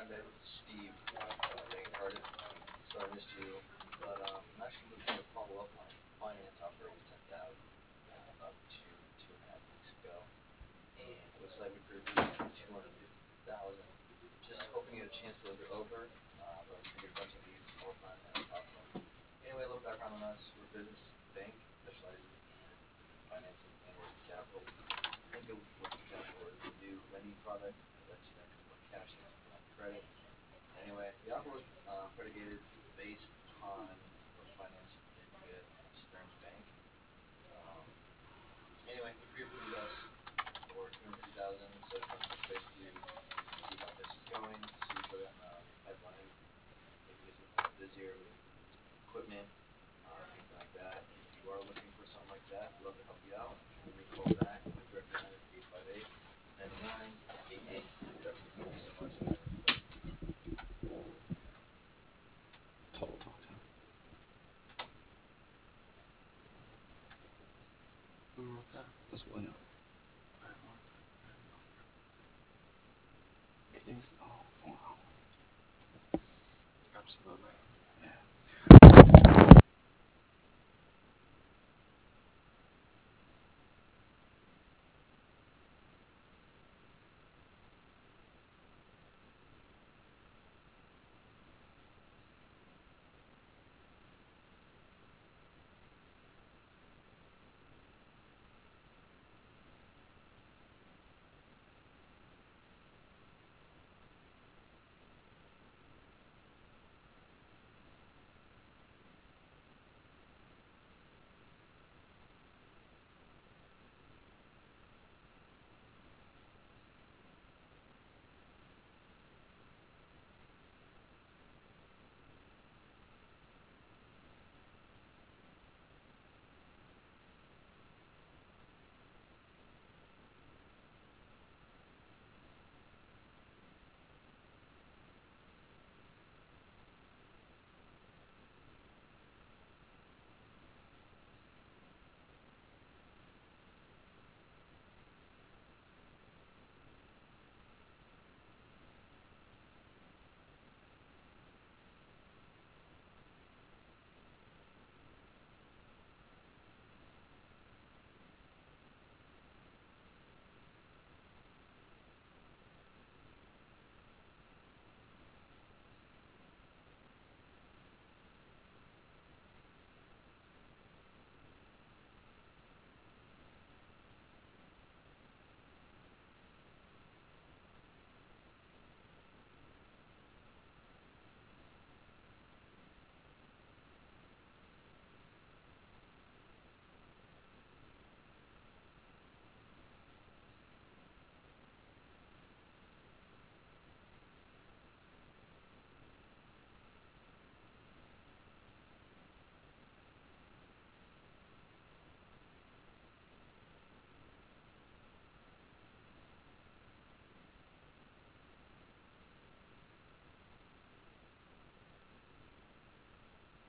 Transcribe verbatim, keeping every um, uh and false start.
contact with Steve. Uh, Bank credit, so I missed you. But um, I'm actually looking to follow up my finance offer we sent out uh, about two, two and a half weeks ago. And it looks like we approved two hundred fifty thousand. Just hoping to get a chance to look it over. Uh, but I figured a bunch of these before time and talk to them. Anyway, a little background on us. We're a business bank specializing in financing and working capital. Think of working capital as a new lending product that lets you actually put cash in on credit. Anyway, the offer was uh, predicated based on the financing we did with Stearns Bank. Um, anyway, he pre-approved us for two hundred fifty thousand, so just want to touch base with you, see how this is going, see if we're in the pipeline, maybe it's a little busier with equipment, uh, anything like that. If you are looking for something like that, we'd love to help you out. Give me a call back. My direct line is eight five eight, nine nine, eight eight eight seven. Thank you so much. Talk, talk to him. Who wrote that? That's William. It is. Oh, wow. Absolutely.